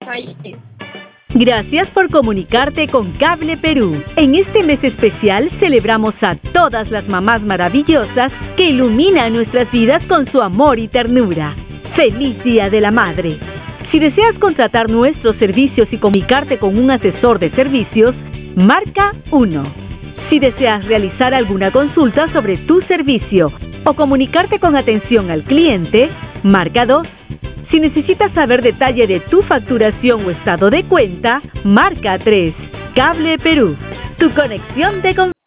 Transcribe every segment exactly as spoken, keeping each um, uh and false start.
Ay, Gracias por comunicarte con Cable Perú. En este mes especial celebramos a todas las mamás maravillosas que iluminan nuestras vidas con su amor y ternura. ¡Feliz Día de la Madre! Si deseas contratar nuestros servicios y comunicarte con un asesor de servicios, marca uno. Si deseas realizar alguna consulta sobre tu servicio o comunicarte con atención al cliente, marca dos. Si necesitas saber detalle de tu facturación o estado de cuenta, marca tres. Cable Perú, tu conexión de con...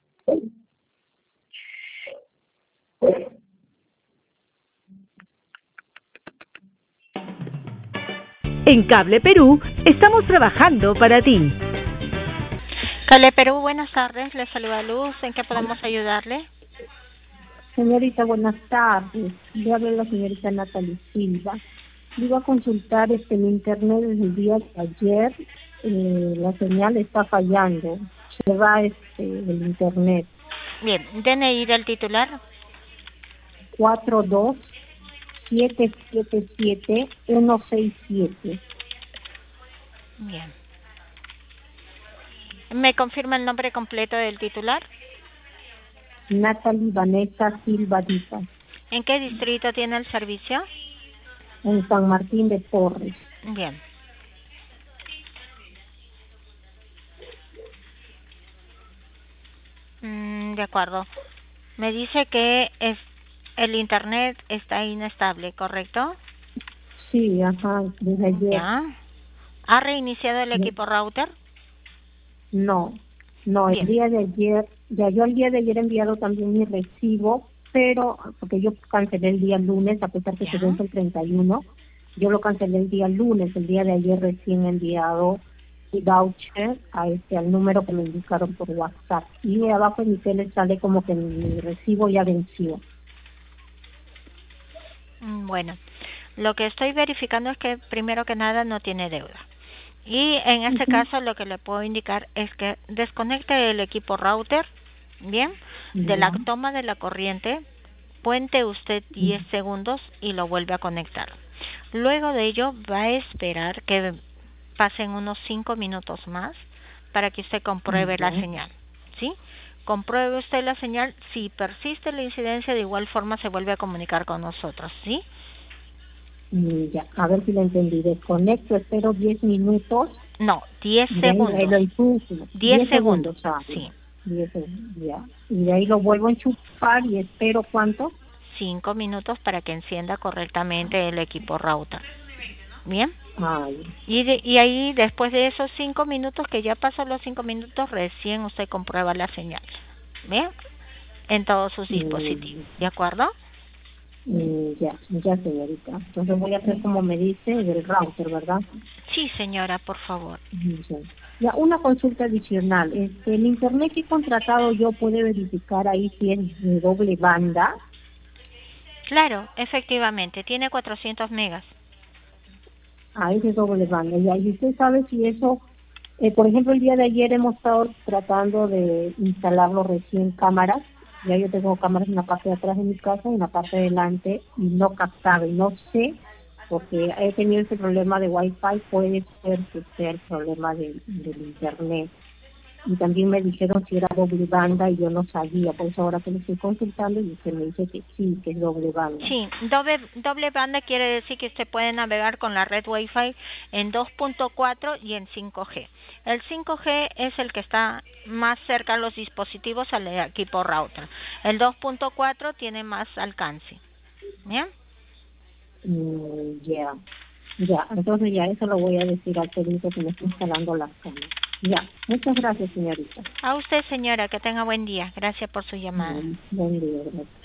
En Cable Perú estamos trabajando para ti. Cable Perú, buenas tardes. Le saluda Luz. ¿En qué podemos ayudarle? señorita, buenas tardes. Le habla la señorita Natalie Silva. Iba a consultar este, en internet desde el día de ayer. Eh, la señal está fallando. Se va este, el internet. Bien, D N I del titular. cuatro dos siete siete siete uno seis siete. Bien. ¿Me confirma el nombre completo del titular? Natalie Vanessa Silva Dita, ¿En qué distrito tiene el servicio? en San Martín de Porres. Bien. Mm, de acuerdo. Me dice que es el internet está inestable, ¿correcto? Sí, ajá, desde ayer. Ya. ¿Ha reiniciado el equipo router? No, no, el Bien. día de ayer, ya yo el día de ayer he enviado también mi recibo, pero porque yo cancelé el día lunes, a pesar que Ya. se vence el treinta y uno, yo lo cancelé el día lunes, el día de ayer recién he enviado mi voucher a este, al número que me indicaron por WhatsApp. Y abajo en mi tele sale como que mi recibo ya venció. Mm, Bueno, lo que estoy verificando es que primero que nada no tiene deuda. Y en este Ujú. caso lo que le puedo indicar es que desconecte el equipo router, bien, de la Ya. toma de la corriente, puente usted diez segundos y lo vuelve a conectar. Luego de ello va a esperar que pasen unos cinco minutos más para que usted compruebe la Ya. señal, ¿sí? Compruebe usted la señal, si persiste la incidencia de igual forma se vuelve a comunicar con nosotros, ¿sí? Mm, Ya, a ver si lo entendí. Desconecto, espero diez minutos. No, diez Y de ahí, ahí segundos. lo impulso. diez diez segundos, segundos, ah, sí. diez segundos, ya. Y de ahí lo vuelvo a enchufar y espero cuánto. cinco minutos para que encienda correctamente el equipo router. ¿Bien? Ay, Y, de, y ahí, después de esos cinco minutos, que ya pasó los cinco minutos, recién usted comprueba la señal. ¿Bien? En todos sus dispositivos. mm, ¿De acuerdo? mm, ya, ya señorita. Entonces voy a hacer como me dice del router, ¿verdad? Sí, señora, por favor. Mm, Ya, Ya, una consulta adicional. Este, el internet que he contratado yo puede verificar ahí si es de doble banda. Claro, efectivamente, tiene cuatrocientos megas. Ahí es de doble banda. Ya, y usted sabe si eso, eh, por ejemplo, el día de ayer hemos estado tratando de instalarlo recién cámaras. Ya yo tengo cámaras en la parte de atrás de mi casa y en la parte de delante y no captaba. Y no sé, porque he tenido ese problema de Wi-Fi, puede ser que sea el problema de, del internet. Y también me dijeron si era doble banda y yo no sabía, por eso ahora que lo estoy consultando y usted me dice que sí, que es doble banda. Sí, doble, doble banda quiere decir que usted puede navegar con la red Wi-Fi en dos punto cuatro y en cinco G. El cinco G es el que está más cerca a los dispositivos al equipo router. El dos punto cuatro tiene más alcance. ¿Bien? Mm, Ya, ya, entonces ya eso lo voy a decir al técnico que me está instalando las cámaras. Ya, muchas gracias señorita. A usted, señora, que tenga buen día. Gracias por su llamada. Mm, Buen día, gracias.